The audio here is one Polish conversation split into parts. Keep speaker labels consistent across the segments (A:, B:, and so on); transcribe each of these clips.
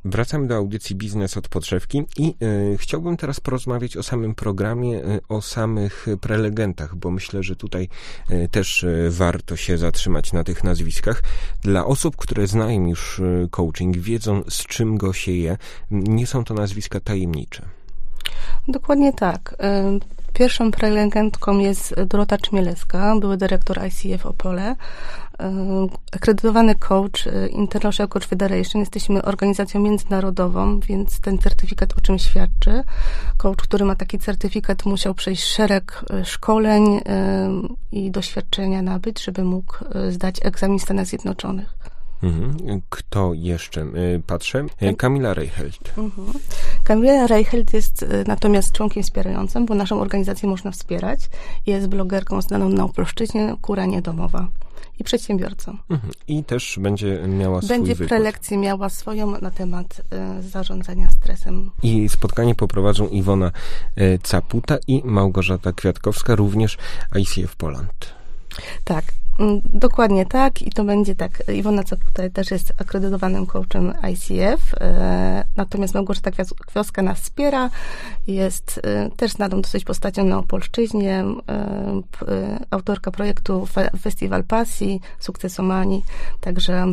A: Wracamy do audycji Biznes od podszewki i chciałbym teraz porozmawiać o samym programie, o samych prelegentach, bo myślę, że tutaj też warto się zatrzymać na tych nazwiskach. Dla osób, które znają już coaching, wiedzą, z czym go się je, nie są to nazwiska tajemnicze.
B: Dokładnie tak. Pierwszą prelegentką jest Dorota Czmielewska, były dyrektor ICF Opole, akredytowany coach International Coach Federation. Jesteśmy organizacją międzynarodową, więc ten certyfikat o czym świadczy. Coach, który ma taki certyfikat, musiał przejść szereg szkoleń i doświadczenia nabyć, żeby mógł zdać egzamin w Stanach Zjednoczonych.
A: Kto jeszcze? Patrzę. Kamila Reichelt.
B: Kamila Reichelt jest natomiast członkiem wspierającym, bo naszą organizację można wspierać. Jest blogerką znaną na Opolszczyźnie, Kura Niedomowa i przedsiębiorcą.
A: I też będzie miała swój
B: Będzie
A: wykład.
B: prelekcję miała swoją na temat zarządzania stresem.
A: I spotkanie poprowadzą Iwona Caputa i Małgorzata Kwiatkowska, również ICF Poland.
B: Tak, dokładnie tak i to będzie tak. Iwona Caputa też jest akredytowanym coachem ICF, natomiast Małgorzata Kwiatkowska nas wspiera, jest też znaną dosyć postacią na Opolszczyźnie, autorka projektu Festiwal Pasji, Sukcesomanii, także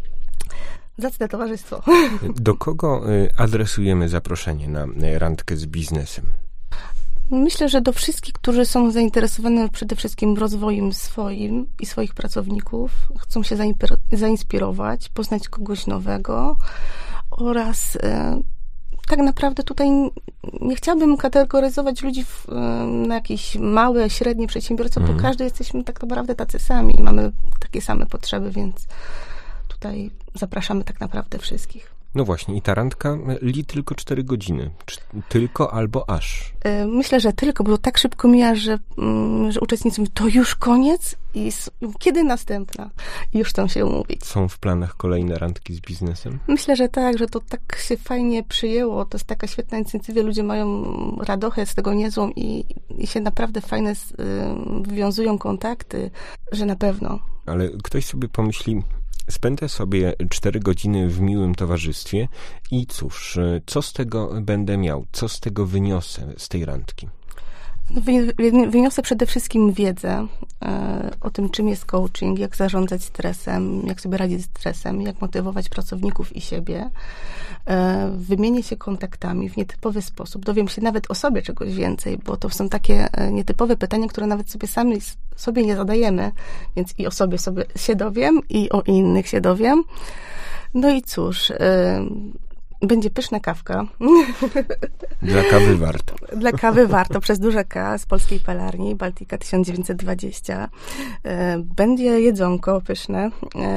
B: zacne towarzystwo.
A: Do kogo adresujemy zaproszenie na randkę z biznesem?
B: Myślę, że do wszystkich, którzy są zainteresowani przede wszystkim rozwojem swoim i swoich pracowników, chcą się zainspirować, poznać kogoś nowego oraz tak naprawdę tutaj nie chciałabym kategoryzować ludzi na jakieś małe, średnie przedsiębiorstwa, bo każdy jesteśmy tak naprawdę tacy sami i mamy takie same potrzeby, więc tutaj zapraszamy tak naprawdę wszystkich.
A: No właśnie, i ta randka li tylko 4 godziny. Tylko albo aż.
B: Myślę, że tylko, bo tak szybko mija, że uczestnicy mówią, to już koniec? I kiedy następna? I już chcą się umówić.
A: Są w planach kolejne randki z biznesem?
B: Myślę, że tak, że to tak się fajnie przyjęło. To jest taka świetna inicjatywa. Ludzie mają radochę z tego niezłą i się naprawdę fajne wywiązują kontakty, że na pewno.
A: Ale ktoś sobie pomyśli, spędzę sobie 4 godziny w miłym towarzystwie i cóż, co z tego będę miał? Co z tego wyniosę z tej randki?
B: Wyniosę przede wszystkim wiedzę o tym, czym jest coaching, jak zarządzać stresem, jak sobie radzić z stresem, jak motywować pracowników i siebie. Wymienię się kontaktami w nietypowy sposób. Dowiem się nawet o sobie czegoś więcej, bo to są takie nietypowe pytania, które nawet sami sobie nie zadajemy, więc i o sobie się dowiem, i o innych się dowiem. No i cóż, będzie pyszna kawka.
A: Dla kawy warto.
B: Dla kawy warto, przez duże K z polskiej palarni, Baltica 1920. Będzie jedzonko pyszne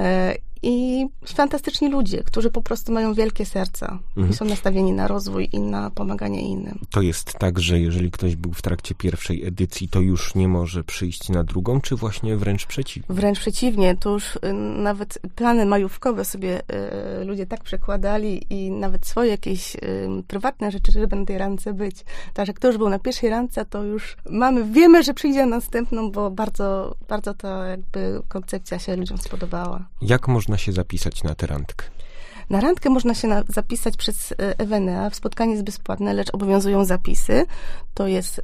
B: i fantastyczni ludzie, którzy po prostu mają wielkie serca i są nastawieni na rozwój i na pomaganie innym.
A: To jest tak, że jeżeli ktoś był w trakcie pierwszej edycji, to już nie może przyjść na drugą, czy właśnie wręcz przeciwnie?
B: Wręcz przeciwnie, to już nawet plany majówkowe sobie ludzie tak przekładali i nawet swoje jakieś prywatne rzeczy, żeby na tej randce być. Także kto już był na pierwszej randce, to już wiemy, że przyjdzie na następną, bo bardzo, bardzo ta jakby koncepcja się ludziom spodobała.
A: Jak można się zapisać na tę randkę?
B: Na randkę można się zapisać przez Evenea. Spotkanie jest bezpłatne, lecz obowiązują zapisy. To jest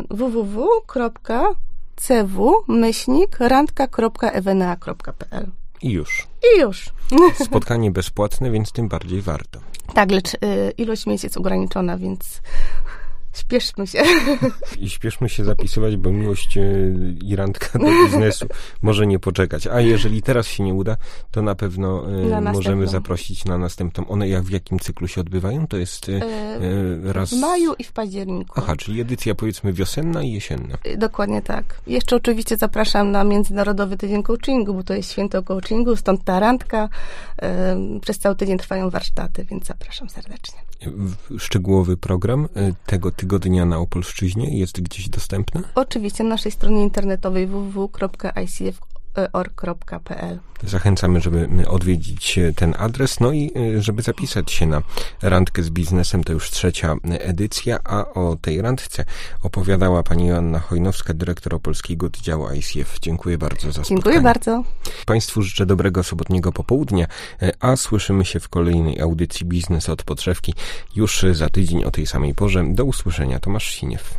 B: www.cw-randka.evenea.pl
A: I już. Spotkanie bezpłatne, więc tym bardziej warto.
B: Tak, lecz ilość miejsc jest ograniczona, więc śpieszmy się.
A: I śpieszmy się zapisywać, bo miłość i randka do biznesu może nie poczekać. A jeżeli teraz się nie uda, to na pewno możemy zaprosić na następną. One w jakim cyklu się odbywają? To jest raz...
B: W maju i w październiku.
A: Aha, czyli edycja powiedzmy wiosenna i jesienna.
B: Dokładnie tak. Jeszcze oczywiście zapraszam na Międzynarodowy Tydzień Coachingu, bo to jest święto coachingu, stąd ta randka. Przez cały tydzień trwają warsztaty, więc zapraszam serdecznie.
A: Szczegółowy program tego tygodnia na Opolszczyźnie jest gdzieś dostępny?
B: Oczywiście na naszej stronie internetowej www.icf www.randkes.org.pl.
A: Zachęcamy, żeby odwiedzić ten adres, no i żeby zapisać się na randkę z biznesem. To już 3. edycja, a o tej randce opowiadała pani Joanna Chojnowska, dyrektor Opolskiego Oddziału ICF. Dziękuję bardzo za spotkanie.
B: Dziękuję bardzo.
A: Państwu życzę dobrego sobotniego popołudnia, a słyszymy się w kolejnej audycji Biznes od podszewki już za tydzień o tej samej porze. Do usłyszenia. Tomasz Siniew.